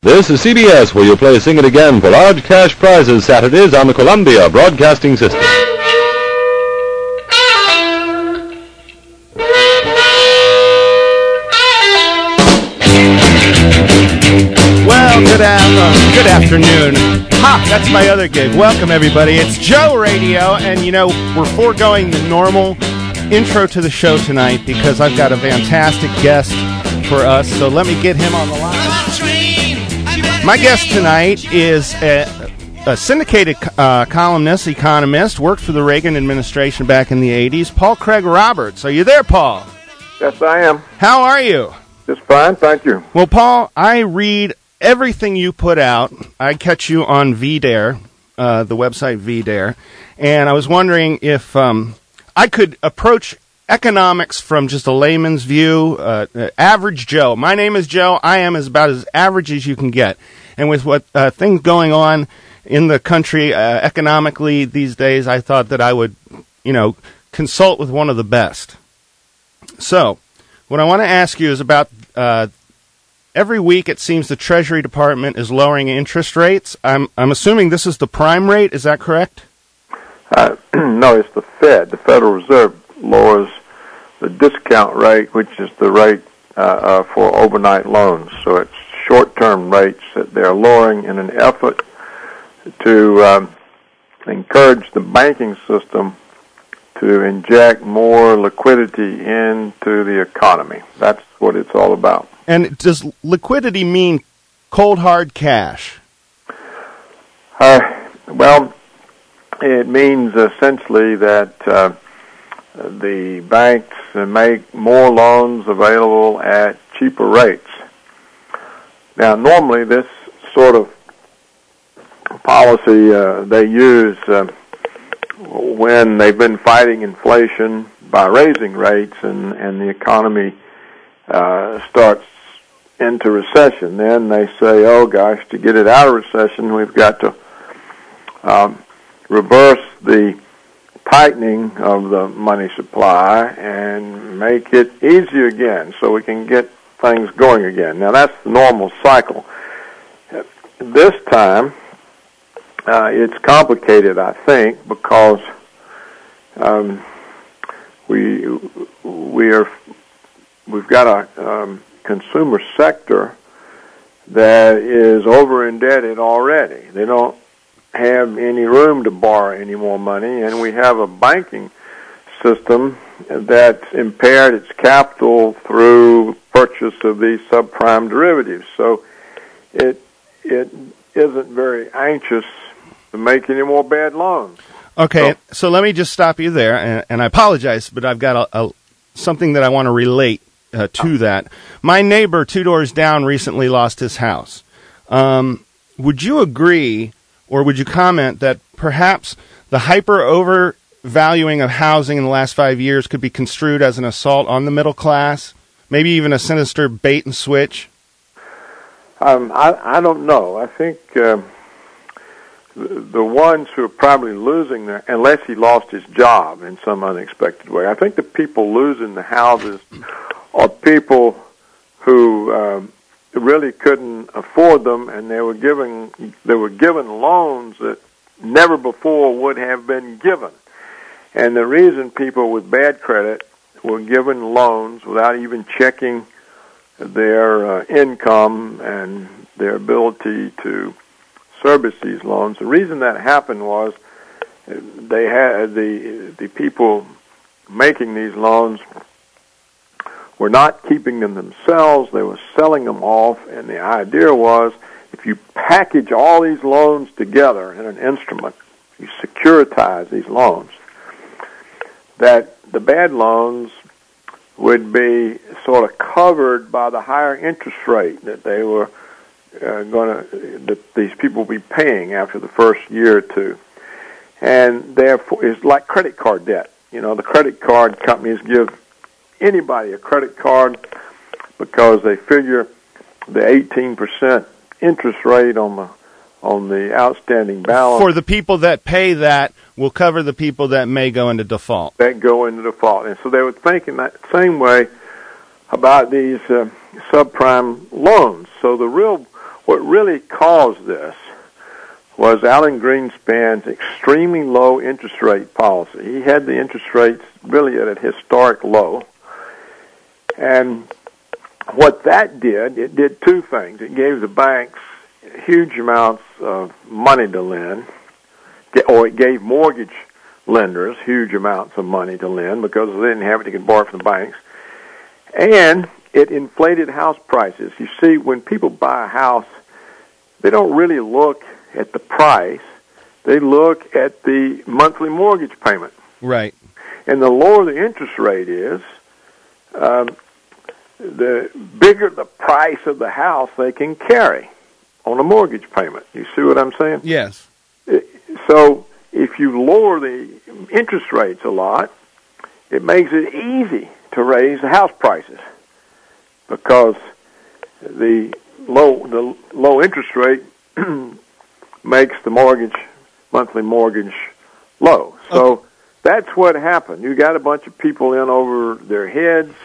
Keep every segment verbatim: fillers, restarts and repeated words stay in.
This is C B S, where you play Sing It Again for large cash prizes Saturdays on the Columbia Broadcasting System. Well, good, af- good afternoon. Ha, that's my other gig. Welcome, everybody. It's Joe Radio, and, you know, we're foregoing the normal intro to the show tonight because I've got a fantastic guest for us, so let me get him on the line. My guest tonight is a, a syndicated uh, columnist, economist, worked for the Reagan administration back in the eighties, Paul Craig Roberts. Are you there, Paul? Yes, I am. How are you? Just fine, thank you. Well, Paul, I read everything you put out. I catch you on V Dare, uh, the website V Dare, and I was wondering if um, I could approach economics from just a layman's view, uh, uh, average Joe. My name is Joe. I am as about as average as you can get. And with what uh, things going on in the country uh, economically these days, I thought that I would, you know, consult with one of the best. So, what I want to ask you is about uh, every week it seems the Treasury Department is lowering interest rates. I'm I'm assuming this is the prime rate. Is that correct? Uh, no, it's the Fed. The Federal Reserve lowers the discount rate, which is the rate uh, uh, for overnight loans. So it's short-term rates that they're lowering in an effort to um, encourage the banking system to inject more liquidity into the economy. That's what it's all about. And does liquidity mean cold, hard cash? Uh, well, it means essentially that uh, the banks make more loans available at cheaper rates. Now, normally this sort of policy uh, they use uh, when they've been fighting inflation by raising rates and, and the economy uh, starts into recession. Then they say, oh gosh, to get it out of recession, we've got to um, reverse the tightening of the money supply and make it easier again so we can get things going again. Now, that's the normal cycle. This time, uh, it's complicated, I think, because um, we we are we've got a um, consumer sector that is over indebted already. They don't have any room to borrow any more money, and we have a banking system that's impaired its capital through purchase of these subprime derivatives. So it it isn't very anxious to make any more bad loans. Okay, so, so let me just stop you there, and, and I apologize, but I've got a, a something that I want to relate uh, to that. My neighbor two doors down recently lost his house. Um, would you agree, or would you comment that perhaps the hyper overvaluing of housing in the last five years could be construed as an assault on the middle class, maybe even a sinister bait and switch? Um, I, I don't know. I think um, the, the ones who are probably losing their, unless he lost his job in some unexpected way, I think the people losing the houses are people who um, really couldn't afford them, and they were giving they were given loans that never before would have been given. And the reason people with bad credit were given loans without even checking their uh, income and their ability to service these loans, the reason that happened was they had the the people making these loans were not keeping them themselves. They were selling them off, and the idea was if you package all these loans together in an instrument, you securitize these loans, that the bad loans would be sort of covered by the higher interest rate that they were uh, going to, that these people would be paying after the first year or two. And therefore, it's like credit card debt. You know, the credit card companies give anybody a credit card because they figure the eighteen percent interest rate on the on the outstanding balance. For the people that pay that will cover the people that may go into default. That go into default. And so they were thinking that same way about these uh, subprime loans. So the real what really caused this was Alan Greenspan's extremely low interest rate policy. He had the interest rates really at a historic low. And what that did, it did two things. It gave the banks huge amounts of money to lend, or it gave mortgage lenders huge amounts of money to lend because they didn't have it, they could borrow from the banks. And it inflated house prices. You see, when people buy a house, they don't really look at the price. They look at the monthly mortgage payment. Right. And the lower the interest rate is, um, the bigger the price of the house they can carry on a mortgage payment. You see what I'm saying? Yes. So if you lower the interest rates a lot, it makes it easy to raise the house prices because the low the low interest rate makes the mortgage monthly mortgage low. So okay. That's what happened. You got a bunch of people in over their heads,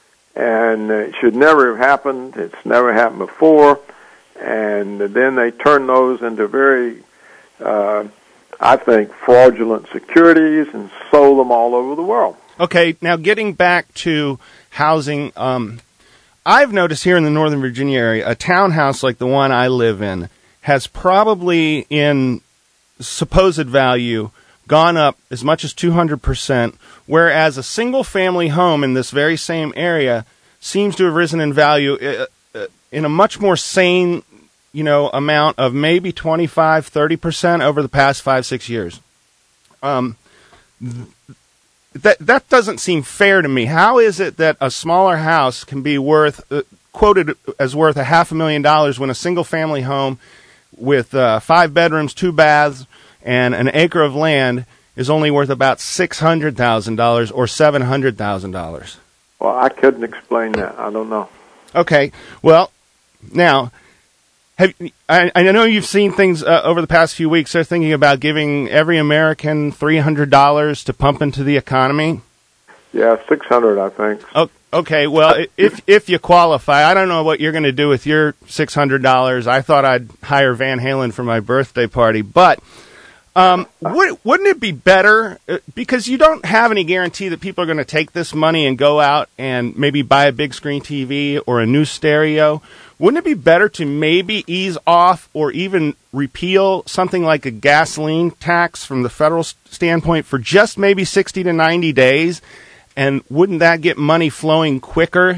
and it should never have happened. It's never happened before. And then they turn those into very, uh, I think, fraudulent securities and sold them all over the world. Okay, now getting back to housing, um, I've noticed here in the Northern Virginia area, a townhouse like the one I live in has probably, in supposed value, gone up as much as two hundred percent, whereas a single-family home in this very same area seems to have risen in value uh, uh, in a much more sane, you know, amount of maybe twenty-five, thirty percent over the past five, six years. Um, th- that that doesn't seem fair to me. How is it that a smaller house can be worth, uh, quoted as worth a half a million dollars when a single-family home with uh, five bedrooms, two baths, and an acre of land is only worth about six hundred thousand dollars or seven hundred thousand dollars? Well, I couldn't explain that. I don't know. Okay. Well, now, have I, I know you've seen things uh, over the past few weeks. They're thinking about giving every American three hundred dollars to pump into the economy. Yeah, six hundred dollars, I think. Oh, okay. Well, if if you qualify, I don't know what you're going to do with your six hundred dollars. I thought I'd hire Van Halen for my birthday party, but Um, would, wouldn't it be better, uh, because you don't have any guarantee that people are going to take this money and go out and maybe buy a big screen T V or a new stereo? Wouldn't it be better to maybe ease off or even repeal something like a gasoline tax from the federal standpoint for just maybe sixty to ninety days? And wouldn't that get money flowing quicker?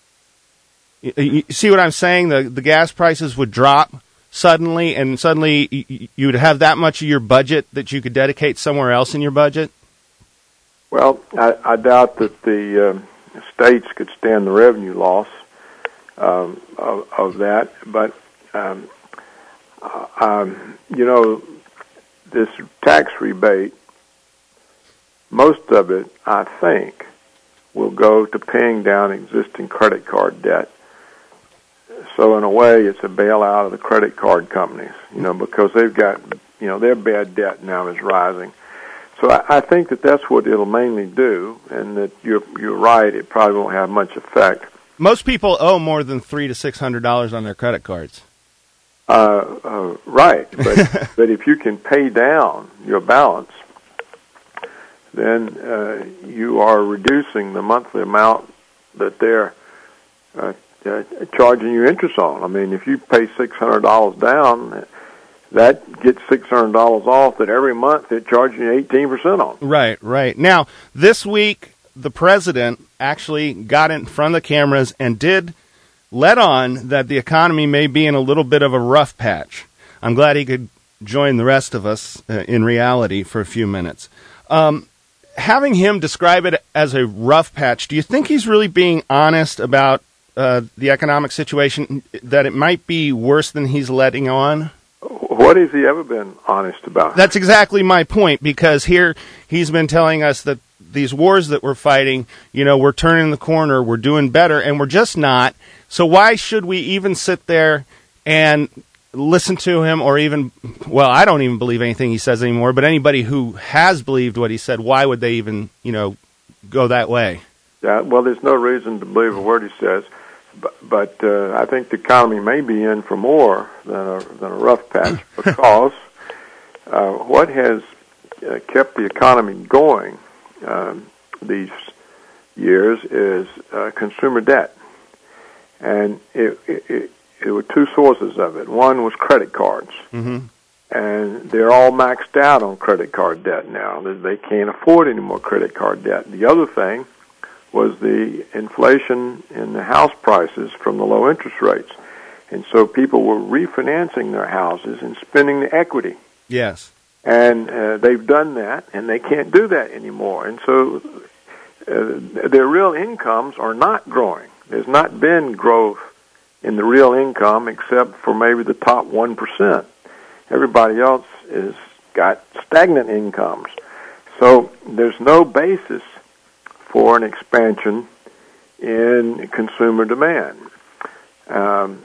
You, you see what I'm saying? The, the gas prices would drop suddenly, and suddenly you would have that much of your budget that you could dedicate somewhere else in your budget? Well, I, I doubt that the um, states could stand the revenue loss um, of, of that. But, um, uh, um, you know, this tax rebate, most of it, I think, will go to paying down existing credit card debt. So in a way, it's a bailout of the credit card companies, you know, because they've got, you know, their bad debt now is rising. So I, I think that that's what it'll mainly do, and that you're you're right, it probably won't have much effect. Most people owe more than three to six hundred dollars on their credit cards. Uh, uh, right, but but if you can pay down your balance, then uh, you are reducing the monthly amount that they're uh, Uh, charging you interest on. I mean, if you pay six hundred dollars down, that gets six hundred dollars off that every month they're charging you eighteen percent on. Right, right. Now, this week, the president actually got in front of the cameras and did let on that the economy may be in a little bit of a rough patch. I'm glad he could join the rest of us uh, in reality for a few minutes. Um, having him describe it as a rough patch, do you think he's really being honest about Uh, the economic situation, that it might be worse than he's letting on? What has he ever been honest about? That's exactly my point, because here he's been telling us that these wars that we're fighting, you know, we're turning the corner, we're doing better, and we're just not. So why should we even sit there and listen to him, or even, well, I don't even believe anything he says anymore, but anybody who has believed what he said, why would they even, you know, go that way? Yeah, well, there's no reason to believe a word he says. but, but uh, I think the economy may be in for more than a, than a rough patch because uh, what has uh, kept the economy going um, these years is uh, consumer debt. And it, it, it, it were two sources of it. One was credit cards. Mm-hmm. And they're all maxed out on credit card debt now. They can't afford any more credit card debt. The other thing was the inflation in the house prices from the low interest rates. And so people were refinancing their houses and spending the equity. Yes. And uh, they've done that, and they can't do that anymore. And so uh, their real incomes are not growing. There's not been growth in the real income except for maybe the top one percent. Everybody else has got stagnant incomes. So there's no basis for an expansion in consumer demand. Um,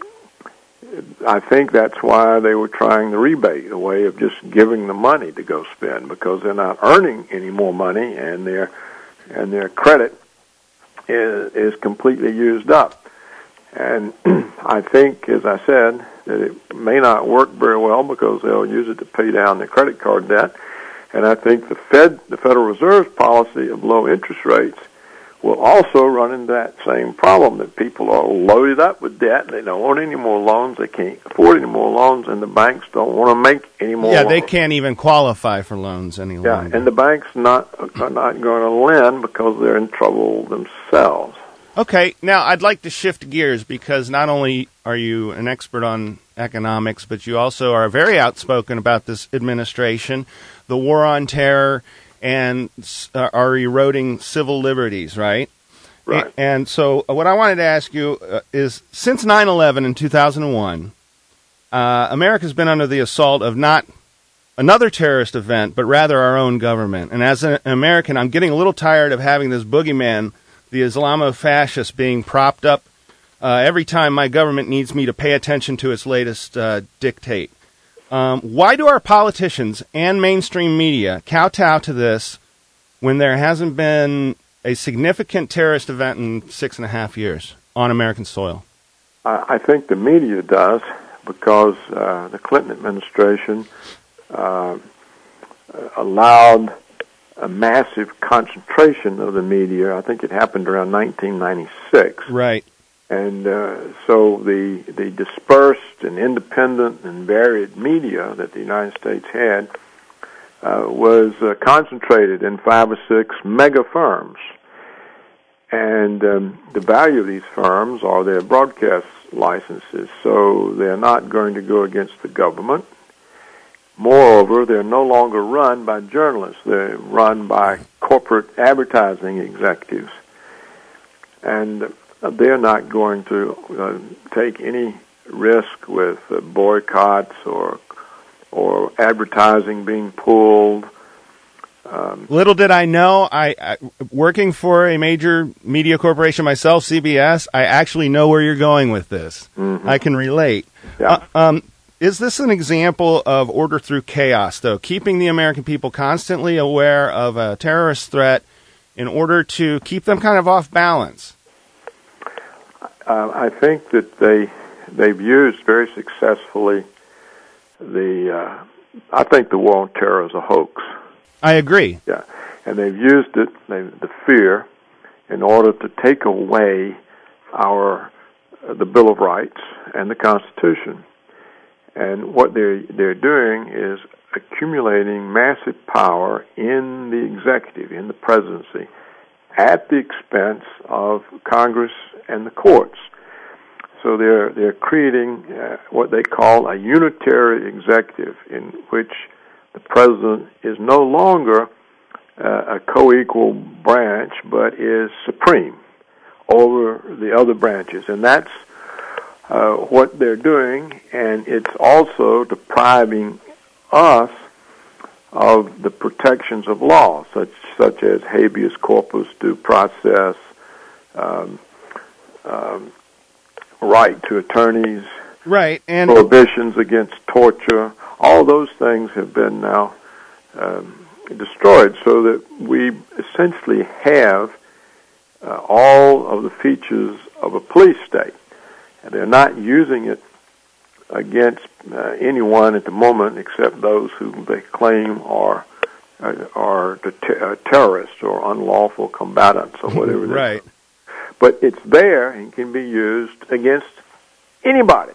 I think that's why they were trying the rebate, a way of just giving the money to go spend, because they're not earning any more money, and their and their credit is, is completely used up. And I think, as I said, that it may not work very well because they'll use it to pay down their credit card debt. And I think the Fed, the Federal Reserve's policy of low interest rates will also run into that same problem, that people are loaded up with debt. They don't want any more loans. They can't afford any more loans, and the banks don't want to make any more Yeah, loans. they can't even qualify for loans any Yeah, longer. and the banks not are not going to lend because they're in trouble themselves. Okay, now I'd like to shift gears, because not only are you an expert on economics, but you also are very outspoken about this administration, the war on terror, and uh, are eroding civil liberties, right? Right. A- and so uh, what I wanted to ask you uh, is, since nine eleven in two thousand one, uh, America's been under the assault of not another terrorist event, but rather our own government. And as an American, I'm getting a little tired of having this boogeyman, the Islamo-fascist, being propped up uh, every time my government needs me to pay attention to its latest uh, dictate. Um, why do our politicians and mainstream media kowtow to this when there hasn't been a significant terrorist event in six and a half years on American soil? I, I think the media does, because uh, the Clinton administration uh, allowed a massive concentration of the media. I think it happened around nineteen ninety-six. Right. And uh, so the the dispersed and independent and varied media that the United States had uh, was uh, concentrated in five or six mega firms. And um, the value of these firms are their broadcast licenses, so they're not going to go against the government. Moreover, they're no longer run by journalists. They're run by corporate advertising executives. And they're not going to uh, take any risk with uh, boycotts or or advertising being pulled. Um, Little did I know, I, I working for a major media corporation myself, C B S, I actually know where you're going with this. Mm-hmm. I can relate. Yeah. Uh, um, is this an example of order through chaos, though, keeping the American people constantly aware of a terrorist threat in order to keep them kind of off balance? Uh, I think that they they've used very successfully the. Uh, I think the war on terror is a hoax. I agree. Yeah, and they've used it, they, the fear, in order to take away our uh, the Bill of Rights and the Constitution. And what they're they're doing is accumulating massive power in the executive, in the presidency, at the expense of Congress and the courts. So they're they're creating uh, what they call a unitary executive, in which the president is no longer uh, a co-equal branch, but is supreme over the other branches, and that's uh, what they're doing. And it's also depriving us of the protections of law, such such as habeas corpus, due process, um, um, right to attorneys, right, and prohibitions against torture. All those things have been now um, destroyed, so that we essentially have uh, all of the features of a police state. And they're not using it against uh, anyone at the moment except those who they claim are uh, are the te- uh, terrorists or unlawful combatants or whatever it is. Right. But it's there and can be used against anybody.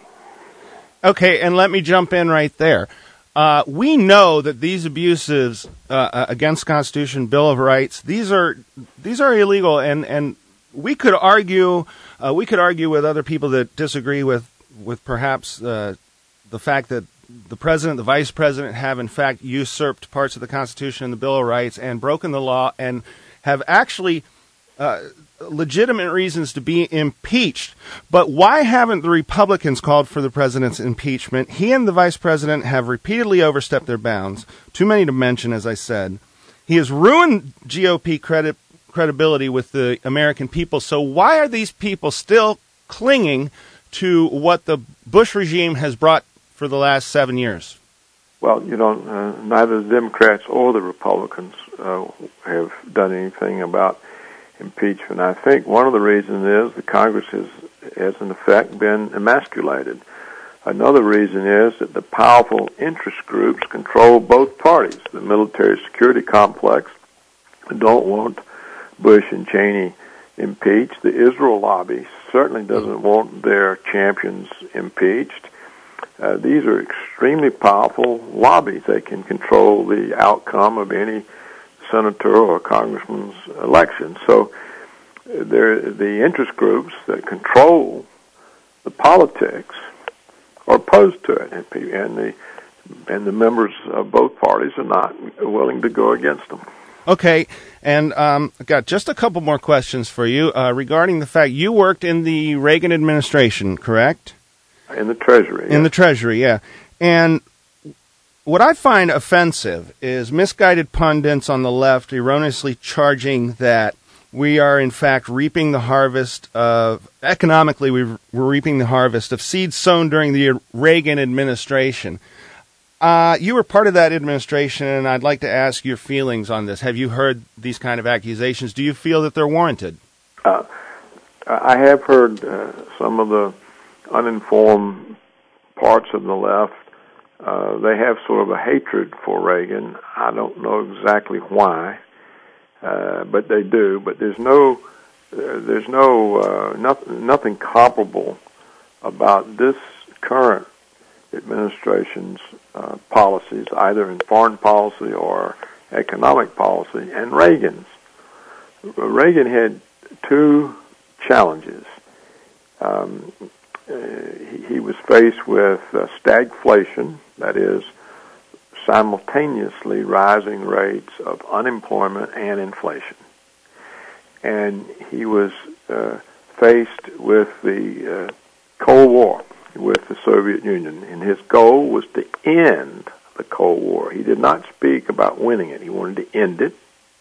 Okay, and let me jump in right there. Uh, we know that these abuses uh, against the Constitution, Bill of Rights, these are these are illegal, and, and we could argue uh, we could argue with other people that disagree with with perhaps uh, the fact that the president, the vice president, have in fact usurped parts of the Constitution and the Bill of Rights and broken the law and have actually uh, legitimate reasons to be impeached. But why haven't the Republicans called for the president's impeachment? He and the vice president have repeatedly overstepped their bounds, too many to mention, as I said. He has ruined G O P credit, credibility with the American people. So why are these people still clinging to what the Bush regime has brought for the last seven years? Well, you know, uh, neither the Democrats or the Republicans uh, have done anything about impeachment. I think one of the reasons is the Congress has, has in effect been emasculated. Another reason is that the powerful interest groups control both parties. The military security complex don't want Bush and Cheney impeached. The Israel lobby certainly doesn't want their champions impeached. Uh, these are extremely powerful lobbies. They can control the outcome of any senator or congressman's election. So uh, the interest groups that control the politics are opposed to it, and, and the and the members of both parties are not willing to go against them. Okay, and um, I've got just a couple more questions for you uh, regarding the fact you worked in the Reagan administration, correct? In the Treasury. In yes. the Treasury, yeah. And what I find offensive is misguided pundits on the left erroneously charging that we are, in fact, reaping the harvest of, economically, we're reaping the harvest of seeds sown during the Reagan administration. Uh, you were part of that administration, and I'd like to ask your feelings on this. Have you heard these kind of accusations? Do you feel that they're warranted? Uh, I have heard uh, some of the uninformed parts of the left. Uh, they have sort of a hatred for Reagan. I don't know exactly why, uh, but they do. But there's no, uh, there's no, uh, nothing, nothing comparable about this current administration's uh, policies, either in foreign policy or economic policy, and Reagan's. Reagan had two challenges. Um, uh, he, he was faced with uh, stagflation, that is, simultaneously rising rates of unemployment and inflation. And he was uh, faced with the uh, Cold War with the Soviet Union, and his goal was to end the Cold War. He did not speak about winning it. He wanted to end it,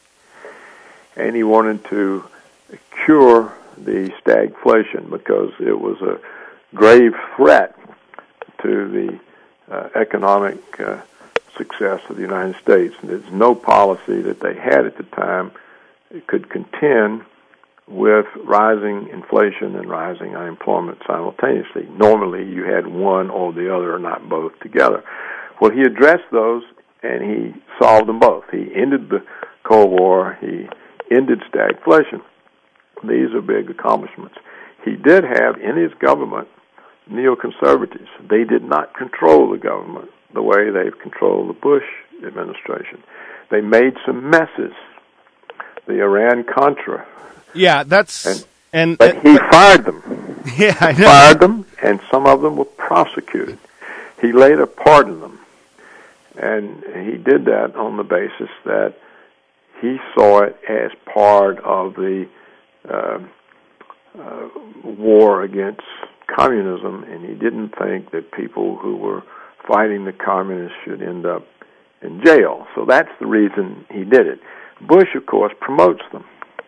and he wanted to cure the stagflation because it was a grave threat to the uh, economic uh, success of the United States. And there's no policy that they had at the time that could contend with rising inflation and rising unemployment simultaneously. Normally, you had one or the other, or not both together. Well, he addressed those, and he solved them both. He ended the Cold War. He ended stagflation. These are big accomplishments. He did have in his government neoconservatives. They did not control the government the way they've controlled the Bush administration. They made some messes. The Iran-Contra. Yeah, that's... And, and but and, he but, fired them. Yeah, I know. He fired them, and some of them were prosecuted. He later pardoned them. And he did that on the basis that he saw it as part of the uh, uh, war against communism, and he didn't think that people who were fighting the communists should end up in jail. So that's the reason he did it. Bush, of course, promotes them.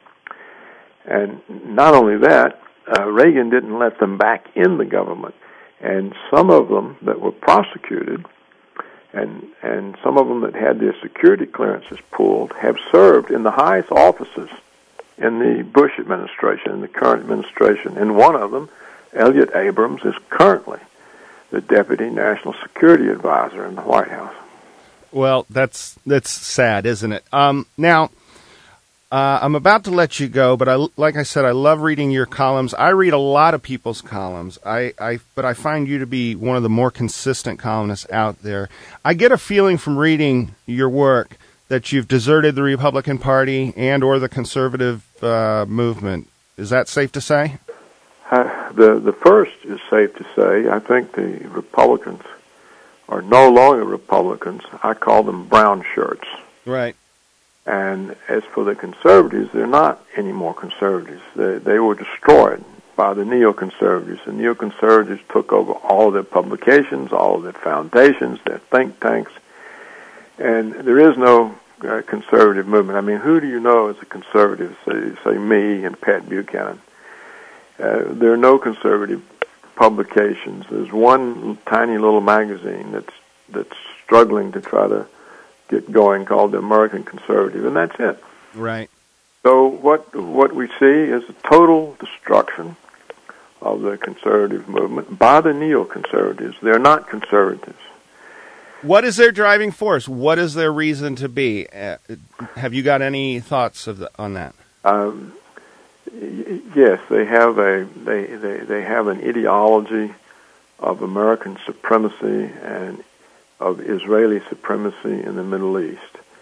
And not only that, uh, Reagan didn't let them back in the government. And some of them that were prosecuted, and and some of them that had their security clearances pulled, have served in the highest offices in the Bush administration, in the current administration. And one of them, Elliott Abrams, is currently the Deputy National Security Advisor in the White House. Well, that's that's sad, isn't it? Um, now, uh, I'm about to let you go, but I, like I said, I love reading your columns. I read a lot of people's columns, I, I, but I find you to be one of the more consistent columnists out there. I get a feeling from reading your work that you've deserted the Republican Party and or the conservative uh, movement. Is that safe to say? Uh, the the first is safe to say. I think the Republicans are no longer Republicans. I call them brown shirts. Right. And as for the conservatives, they're not any more conservatives. They, they were destroyed by the neoconservatives. The neoconservatives took over all of their publications, all of their foundations, their think tanks, and there is no uh, conservative movement. I mean, who do you know as a conservative? Say, say me and Pat Buchanan. Uh, there are no conservative publications. There's one tiny little magazine that's that's struggling to try to get going called the American Conservative, and that's it. Right. So what what we see is a total destruction of the conservative movement by the neoconservatives. They're not conservatives. What is their driving force? What is their reason to be? Uh, have you got any thoughts of the, on that? Um, y- yes, they have a they, they they have an ideology of American supremacy and of Israeli supremacy in the Middle East.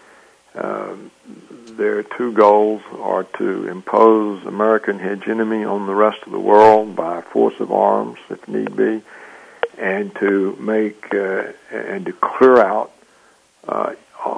Um, their two goals are to impose American hegemony on the rest of the world by force of arms, if need be, and to make uh, and to clear out uh,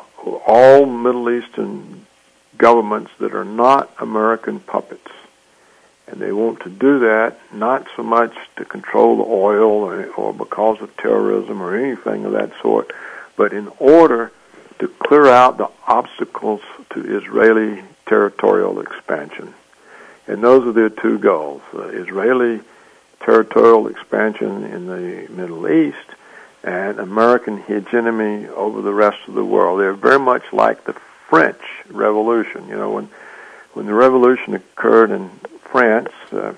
all Middle Eastern governments that are not American puppets. And they want to do that not so much to control the oil or, or because of terrorism or anything of that sort, but in order to clear out the obstacles to Israeli territorial expansion. And those are their two goals, uh, Israeli territorial expansion in the Middle East and American hegemony over the rest of the world. They're very much like the French Revolution. You know, when when the revolution occurred in France, uh,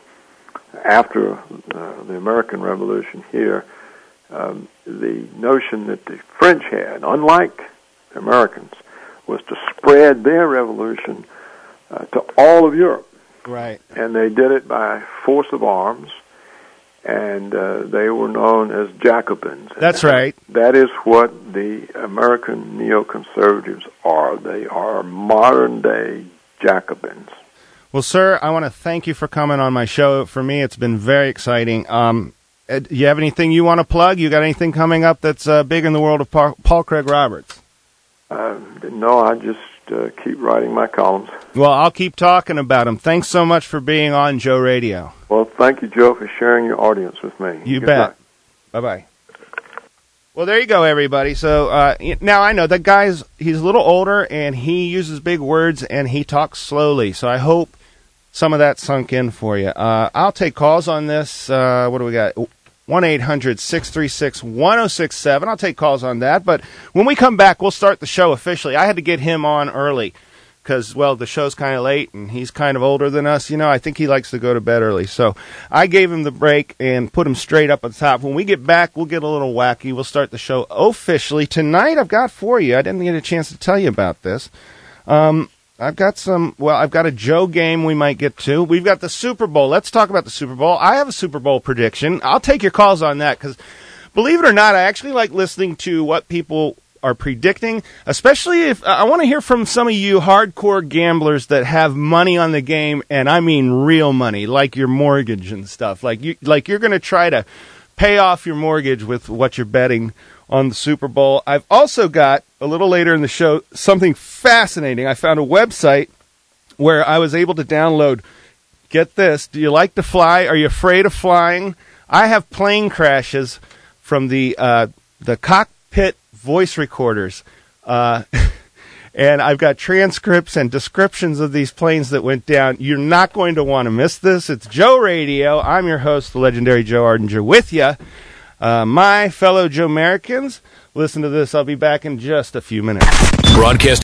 after uh, the American Revolution here, um, the notion that the French had, unlike the Americans, was to spread their revolution uh, to all of Europe. Right. And they did it by force of arms, and uh, they were known as Jacobins. That's and right. That is what the American neoconservatives are. They are modern-day Jacobins. Well, sir, I want to thank you for coming on my show. For me, it's been very exciting. Um, Ed, you have anything you want to plug? You got anything coming up that's uh, big in the world of Paul, Paul Craig Roberts? Uh, no, I just uh, keep writing my columns. Well, I'll keep talking about them. Thanks so much for being on Joe Radio. Well, thank you, Joe, for sharing your audience with me. You Good bet. night. Bye-bye. Well, there you go, everybody. So uh, now I know that guy's he's a little older, and he uses big words, and he talks slowly. So I hope some of that sunk in for you. Uh, I'll take calls on this. Uh, what do we got? one eight hundred six three six one oh six seven. I'll take calls on that. But when we come back, we'll start the show officially. I had to get him on early because, well, the show's kind of late, and he's kind of older than us. You know, I think he likes to go to bed early. So I gave him the break and put him straight up at the top. When we get back, we'll get a little wacky. We'll start the show officially. Tonight I've got for you, I didn't get a chance to tell you about this. Um, I've got some, well, I've got a Joe game we might get to. We've got the Super Bowl. Let's talk about the Super Bowl. I have a Super Bowl prediction. I'll take your calls on that because, believe it or not, I actually like listening to what people are predicting, especially if I want to hear from some of you hardcore gamblers that have money on the game, and I mean real money, like your mortgage and stuff. Like you, like you're going to try to pay off your mortgage with what you're betting on the Super Bowl. I've also got, a little later in the show, something fascinating. I found a website where I was able to download, get this, do you like to fly? Are you afraid of flying? I have plane crashes from the uh, the cockpit voice recorders. Uh, and I've got transcripts and descriptions of these planes that went down. You're not going to want to miss this. It's Joe Radio. I'm your host, the legendary Joe Ardinger, with you. Uh, my fellow Joe Americans, listen to this. I'll be back in just a few minutes. Broadcast